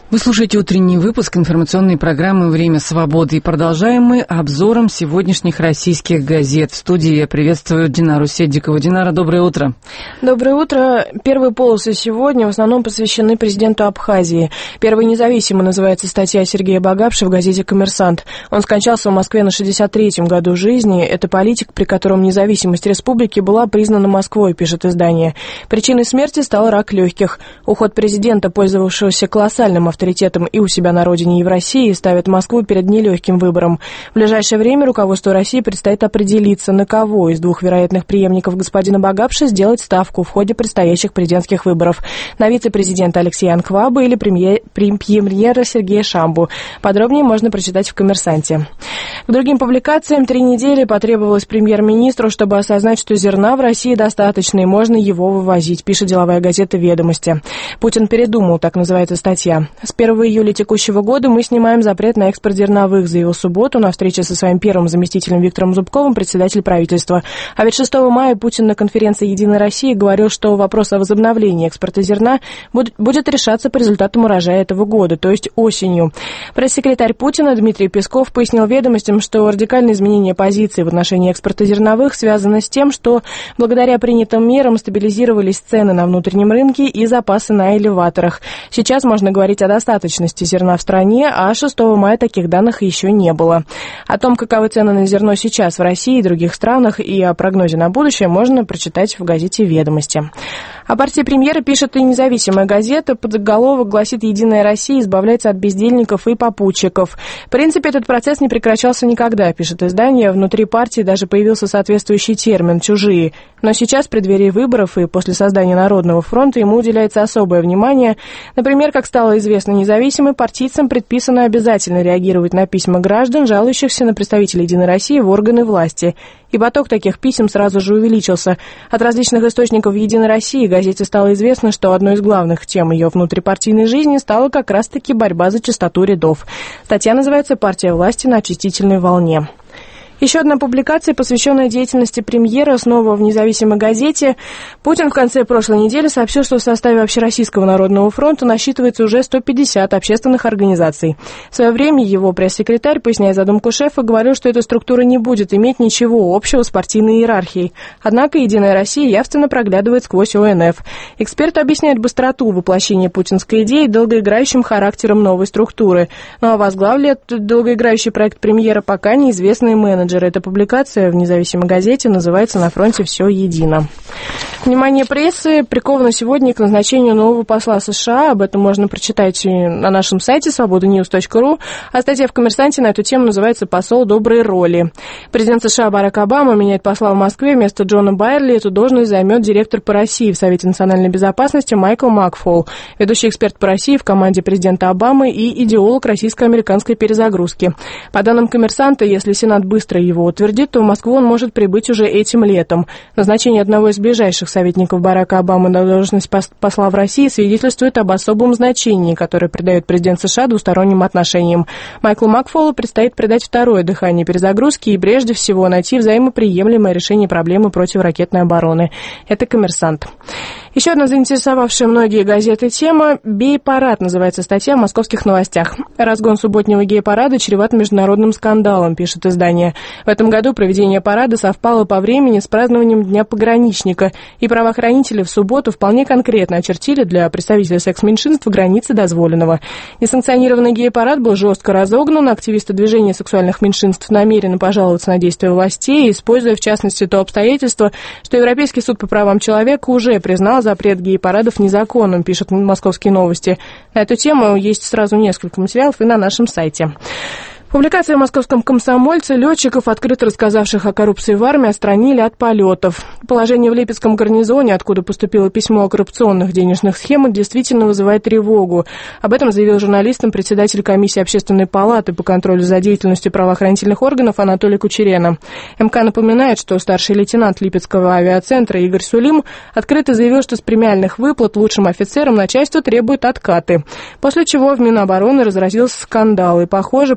Вы слушаете утренний выпуск информационной программы «Время свободы». И продолжаем мы обзором сегодняшних российских газет. В студии я приветствую Динару Седикову. Динара, доброе утро. Доброе утро. Первые полосы сегодня в основном посвящены президенту Абхазии. «Первый независимый» называется статья Сергея Багапши в газете «Коммерсант». Он скончался в Москве на шестьдесят третьем году жизни. Это политик, при котором независимость республики была признана Москвой, пишет издание. Причиной смерти стал рак легких. Уход президента, пользовавшегося колоссальным авторитетом и у себя на родине, и в России, ставит Москву перед нелегким выбором. В ближайшее время руководству России предстоит определиться, на кого из двух вероятных преемников господина Багапши сделать ставку в ходе предстоящих президентских выборов. На вице-президента Алексея Анкваба или премьер, премьера Сергея Шамбу. Подробнее можно прочитать в «Коммерсанте». К другим публикациям три недели потребовалось премьер-министру, чтобы осознать, что зерна в России достаточно и можно его вывозить, пишет деловая газета «Ведомости». Путин передумал, так называется статья. С первого июля текущего года мы снимаем запрет на экспорт зерновых, заявил в субботу на встрече со своим первым заместителем Виктором Зубковым председатель правительства. А ведь шестого мая Путин на конференции «Единой России» говорил, что вопрос о возобновлении экспорта зерна будет решаться по результатам урожая этого года, то есть осенью. Пресс-секретарь Путина Дмитрий Песков пояснил «Ведомостям», что радикальное изменение позиции в отношении экспорта зерновых связано с тем, что благодаря принятым мерам стабилизировались цены на внутреннем рынке и запасы на элеваторах. Сейчас можно говорить о достаточности зерна в стране, а шестого мая таких данных еще не было. О том, каковы цены на зерно сейчас в России и других странах, и о прогнозе на будущее можно прочитать в газете «Ведомости». О партии премьера пишет и независимая газета. Подзаголовок гласит: «Единая Россия избавляется от бездельников и попутчиков». В принципе, этот процесс не прекращался никогда, пишет издание. Внутри партии даже появился соответствующий термин «чужие». Но сейчас, в преддверии выборов и после создания Народного фронта, ему уделяется особое внимание. Например, как стало известно независимым, партийцам предписано обязательно реагировать на письма граждан, жалующихся на представителей «Единой России» в органы власти. И поток таких писем сразу же увеличился. От различных источников в «Единой России» газете стало известно, что одной из главных тем ее внутрипартийной жизни стала как раз-таки борьба за чистоту рядов. Статья называется «Партия власти на очистительной волне». Еще одна публикация, посвященная деятельности премьера, снова в независимой газете. Путин в конце прошлой недели сообщил, что в составе Общероссийского народного фронта насчитывается уже сто пятьдесят общественных организаций. В свое время его пресс-секретарь, поясняя задумку шефа, говорил, что эта структура не будет иметь ничего общего с партийной иерархией. Однако «Единая Россия» явственно проглядывает сквозь О Н Ф. Эксперты объясняют быстроту воплощения путинской идеи долгоиграющим характером новой структуры. Ну а возглавляет долгоиграющий проект премьера пока неизвестные менеджеры. Эта публикация в независимой газете называется «На фронте все едино». Внимание прессы приковано сегодня к назначению нового посла США. Об этом можно прочитать на нашем сайте свобода ньюс точка ру. А статья в «Коммерсанте» на эту тему называется «Посол доброй роли». Президент США Барак Обама меняет посла в Москве. Вместо Джона Байерли эту должность займет директор по России в Совете национальной безопасности Майкл Макфол, ведущий эксперт по России в команде президента Обамы и идеолог российско-американской перезагрузки. По данным «Коммерсанта», если Сенат быстро его утвердит, то в Москву он может прибыть уже этим летом. Назначение одного из ближайших советников Барака Обамы на должность посла в России свидетельствует об особом значении, которое придает президент США двусторонним отношениям. Майклу Макфолу предстоит придать второе дыхание перезагрузки и прежде всего найти взаимоприемлемое решение проблемы противоракетной обороны. Это «Коммерсант». Еще одна заинтересовавшая многие газеты тема – «Гей-парад» называется статья в «Московских новостях». Разгон субботнего гей-парада чреват международным скандалом, пишет издание. В этом году проведение парада совпало по времени с празднованием Дня пограничника, и правоохранители в субботу вполне конкретно очертили для представителей секс-меньшинств границы дозволенного. Несанкционированный гей-парад был жестко разогнан, активисты движения сексуальных меньшинств намерены пожаловаться на действия властей, используя в частности то обстоятельство, что Европейский суд по правам человека уже признал запрет гей-парадов незаконным, пишут «Московские новости». На эту тему есть сразу несколько материалов и на нашем сайте. Публикация в «Московском комсомольце». Летчиков, открыто рассказавших о коррупции в армии, отстранили от полетов. Положение в Липецком гарнизоне, откуда поступило письмо о коррупционных денежных схемах, действительно вызывает тревогу. Об этом заявил журналистам председатель комиссии Общественной палаты по контролю за деятельностью правоохранительных органов Анатолий Кучерена. эм ка напоминает, что старший лейтенант Липецкого авиацентра Игорь Сулим открыто заявил, что с премиальных выплат лучшим офицерам начальство требует откаты. После чего в Минобороны разразился скандал, и, похоже, попыток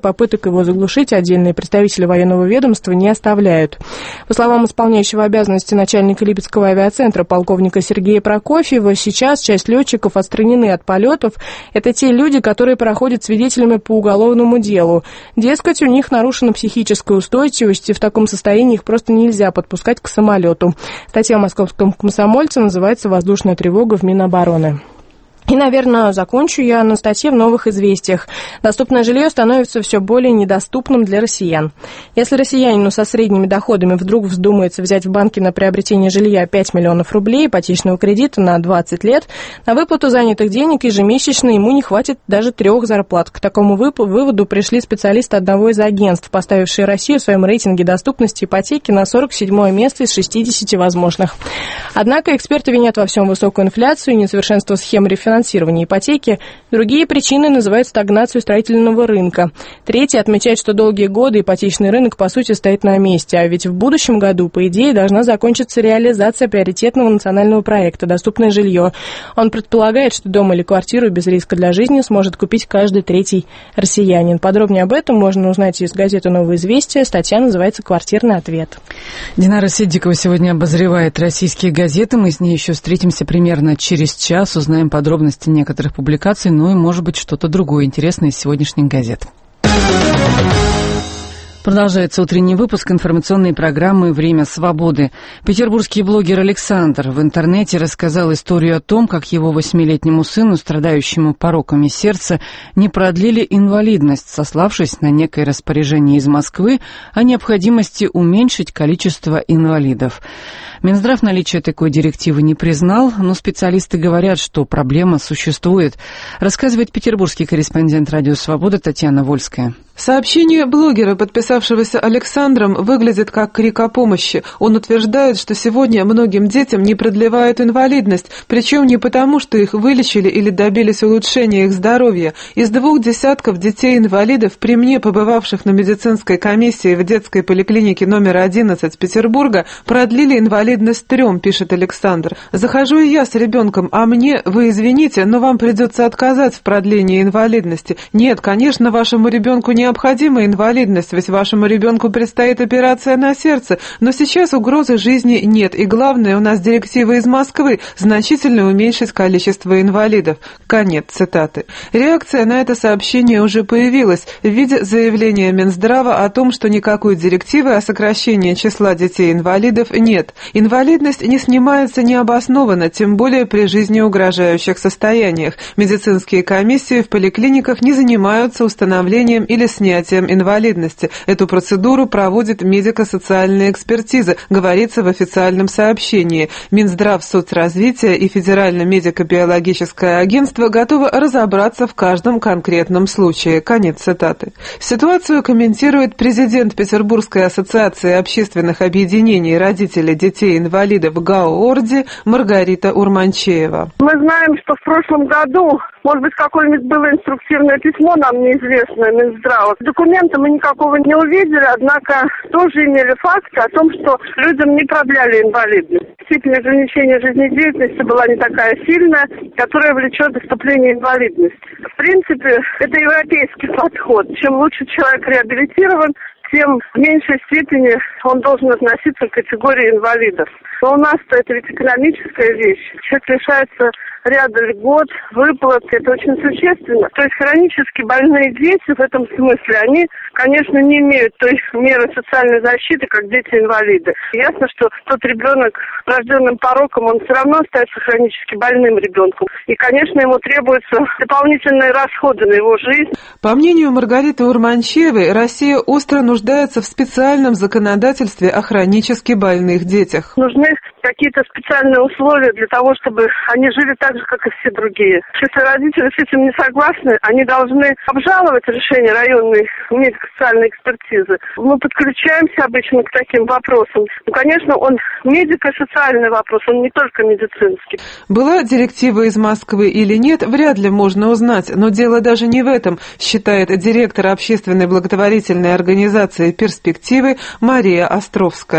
его заглушить, отдельные представители военного ведомства не оставляют. По словам исполняющего обязанности начальника Липецкого авиацентра полковника Сергея Прокофьева, сейчас часть летчиков отстранены от полетов. Это те люди, которые проходят свидетелями по уголовному делу. Дескать, у них нарушена психическая устойчивость, и в таком состоянии их просто нельзя подпускать к самолету. Статья в «Московском комсомольце» называется «Воздушная тревога в Минобороны». И, наверное, закончу я на статье в «Новых известиях». Доступное жилье становится все более недоступным для россиян. Если россиянину со средними доходами вдруг вздумается взять в банке на приобретение жилья пять миллионов рублей ипотечного кредита на двадцать лет, на выплату занятых денег ежемесячно ему не хватит даже трех зарплат. К такому выводу пришли специалисты одного из агентств, поставившие Россию в своем рейтинге доступности ипотеки на сорок седьмое место из шестидесяти возможных. Однако эксперты винят во всем высокую инфляцию и несовершенство схем рефинансирования ипотеки. Другие причины называют стагнацию строительного рынка. Третьи отмечают, что долгие годы ипотечный рынок, по сути, стоит на месте. А ведь в будущем году, по идее, должна закончиться реализация приоритетного национального проекта «Доступное жилье». Он предполагает, что дом или квартиру без риска для жизни сможет купить каждый третий россиянин. Подробнее об этом можно узнать из газеты «Новые известия». Статья называется «Квартирный ответ». Динара Сиддикова сегодня обозревает российские газеты. Мы с ней еще встретимся примерно через час, узнаем подробности некоторых публикаций, ну и, может быть, что-то другое интересное из сегодняшних газет. Продолжается утренний выпуск информационной программы «Время свободы». Петербургский блогер Александр в интернете рассказал историю о том, как его восьмилетнему сыну, страдающему пороками сердца, не продлили инвалидность, сославшись на некое распоряжение из Москвы о необходимости уменьшить количество инвалидов. Минздрав наличие такой директивы не признал, но специалисты говорят, что проблема существует. Рассказывает петербургский корреспондент «Радио Свобода» Татьяна Вольская. Сообщение блогера, подписавшегося Александром, выглядит как крик о помощи. Он утверждает, что сегодня многим детям не продлевают инвалидность, причем не потому, что их вылечили или добились улучшения их здоровья. Из двух десятков детей-инвалидов, при мне побывавших на медицинской комиссии в детской поликлинике номер одиннадцать Петербурга, продлили инвалидность трем, пишет Александр. Захожу и я с ребенком, а мне, вы извините, но вам придется отказать в продлении инвалидности. Нет, конечно, вашему ребенку не необходима инвалидность, ведь вашему ребенку предстоит операция на сердце, но сейчас угрозы жизни нет, и главное, у нас директива из Москвы значительно уменьшить количество инвалидов. Конец цитаты. Реакция на это сообщение уже появилась в виде заявления Минздрава о том, что никакой директивы о сокращении числа детей-инвалидов нет. Инвалидность не снимается необоснованно, тем более при жизнеугрожающих состояниях. Медицинские комиссии в поликлиниках не занимаются установлением или снятием инвалидности. Эту процедуру проводит медико-социальная экспертиза, говорится в официальном сообщении. Минздрав соцразвития и Федеральное медико-биологическое агентство готовы разобраться в каждом конкретном случае. Конец цитаты. Ситуацию комментирует президент Петербургской ассоциации общественных объединений родителей детей-инвалидов ГАО «Орди» Маргарита Урманчеева. Мы знаем, что в прошлом году, может быть, какое-нибудь было инструктивное письмо, нам неизвестное, Минздрава. Документа мы никакого не увидели, однако тоже имели факты о том, что людям не продляли инвалидность. Степень ограничения жизнедеятельности была не такая сильная, которая влечет наступление инвалидности. В принципе, это европейский подход. Чем лучше человек реабилитирован, тем в меньшей степени он должен относиться к категории инвалидов. Но у нас-то это ведь экономическая вещь. Человек лишается ряда льгот, выплат, это очень существенно. То есть хронически больные дети в этом смысле, они, конечно, не имеют той меры социальной защиты, как дети-инвалиды. Ясно, что тот ребенок с врожденным пороком, он все равно остается хронически больным ребенком. И, конечно, ему требуются дополнительные расходы на его жизнь. По мнению Маргариты Урманчевой, Россия остро нуждается в специальном законодательстве о хронически больных детях. Нужны какие-то специальные условия для того, чтобы они жили так же, как и все другие. Если родители с этим не согласны, они должны обжаловать решение районной медико-социальной экспертизы. Мы подключаемся обычно к таким вопросам. Ну, конечно, он медико-социальный вопрос, он не только медицинский. Была директива из Москвы или нет, вряд ли можно узнать, но дело даже не в этом, считает директор общественной благотворительной организации «Перспективы» Мария Островская.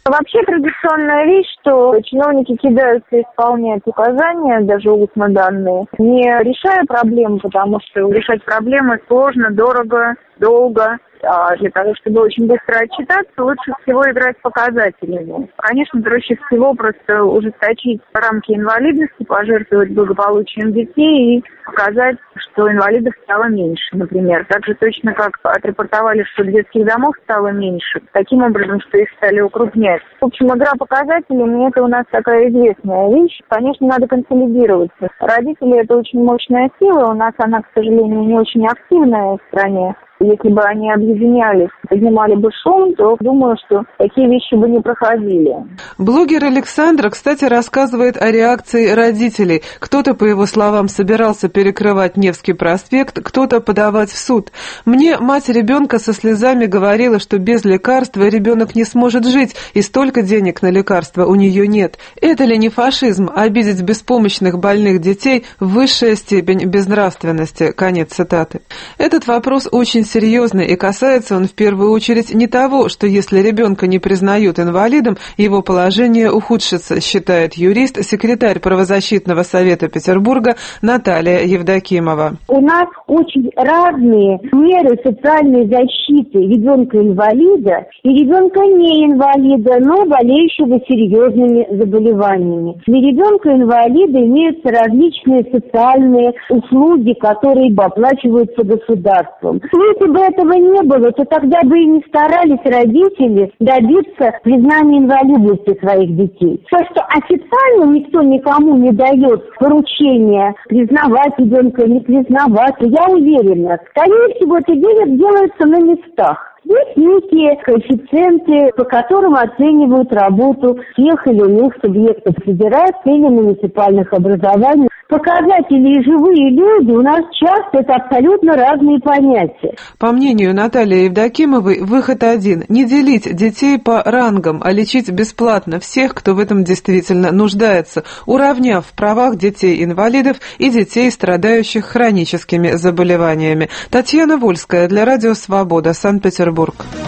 Вообще традиционная вещь, что чиновники кидаются и исполняют указания, даже устно данные, не решая проблемы, потому что решать проблемы сложно, дорого, долго. А для того, чтобы очень быстро отчитаться, лучше всего играть показателями. Конечно, проще всего просто ужесточить рамки инвалидности, пожертвовать благополучием детей и показать, что инвалидов стало меньше, например. Так же точно, как отрапортовали, что детских домов стало меньше, таким образом, что их стали укрупнять. В общем, игра показателями – это у нас такая известная вещь. Конечно, надо консолидироваться. Родители – это очень мощная сила, у нас она, к сожалению, не очень активная в стране. Если бы они объединялись, поднимали бы шум, то думаю, что такие вещи бы не проходили. Блогер Александра, кстати, рассказывает о реакции родителей. Кто-то, по его словам, собирался перекрывать Невский проспект, кто-то подавать в суд. Мне мать ребенка со слезами говорила, что без лекарства ребенок не сможет жить, и столько денег на лекарства у нее нет. Это ли не фашизм? Обидеть беспомощных больных детей – высшая степень безнравственности. Конец цитаты. Этот вопрос очень серьезный, и касается он в первую очередь не того, что если ребенка не признают инвалидом, его положение ухудшится, считает юрист, секретарь правозащитного совета Петербурга Наталья Евдокимова. У нас очень разные меры социальной защиты ребенка-инвалида и ребенка-не-инвалида, но болеющего серьезными заболеваниями. Для ребенка-инвалида имеются различные социальные услуги, которые оплачиваются государством. Если бы этого не было, то тогда бы и не старались родители добиться признания инвалидности своих детей. То, что официально никто никому не дает поручения признавать ребенка, не признавать, я уверена, скорее всего, это делается на местах. Есть некие коэффициенты, по которым оценивают работу тех или иных субъектов федерации или муниципальных образований. Показатели и живые люди у нас часто это абсолютно разные понятия. По мнению Натальи Евдокимовой, выход один – не делить детей по рангам, а лечить бесплатно всех, кто в этом действительно нуждается, уравняв в правах детей-инвалидов и детей, страдающих хроническими заболеваниями. Татьяна Вольская для Радио Свобода, Санкт-Петербург.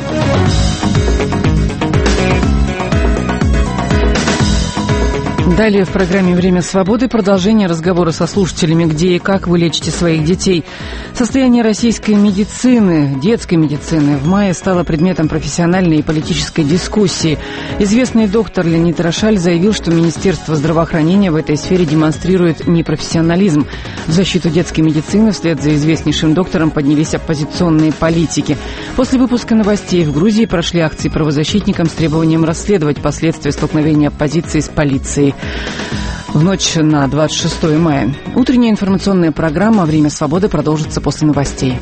Далее в программе «Время свободы» продолжение разговора со слушателями, где и как вы лечите своих детей. Состояние российской медицины, детской медицины, в мае стало предметом профессиональной и политической дискуссии. Известный доктор Леонид Рошаль заявил, что Министерство здравоохранения в этой сфере демонстрирует непрофессионализм. В защиту детской медицины вслед за известнейшим доктором поднялись оппозиционные политики. После выпуска новостей в Грузии прошли акции правозащитникам с требованием расследовать последствия столкновения оппозиции с полицией. В ночь на двадцать шестое мая. Утренняя информационная программа «Время свободы» продолжится после новостей.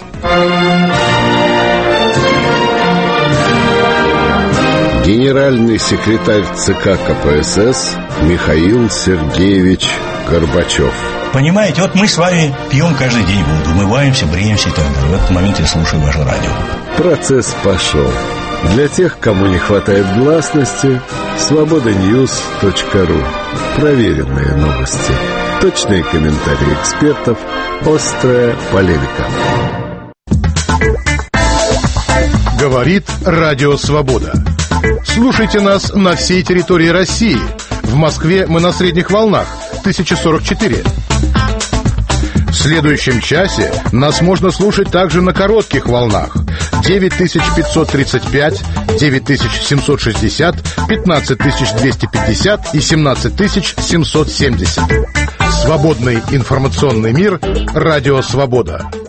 Генеральный секретарь ЦК КПСС Михаил Сергеевич Горбачев. Понимаете, вот мы с вами пьем каждый день воду, умываемся, бреемся и так далее. В этот момент я слушаю ваше радио. Процесс пошел. Для тех, кому не хватает гласности, свобода ньюс точка ру. Проверенные новости, точные комментарии экспертов, острая полемика. Говорит Радио Свобода. Слушайте нас на всей территории России. В Москве мы на средних волнах тысяча сорок четыре. В следующем часе нас можно слушать также на коротких волнах девять тысяч пятьсот тридцать пять, девять тысяч семьсот шестьдесят, пятнадцать тысяч двести пятьдесят и семнадцать тысяч семьсот семьдесят. Свободный информационный мир. Радио Свобода.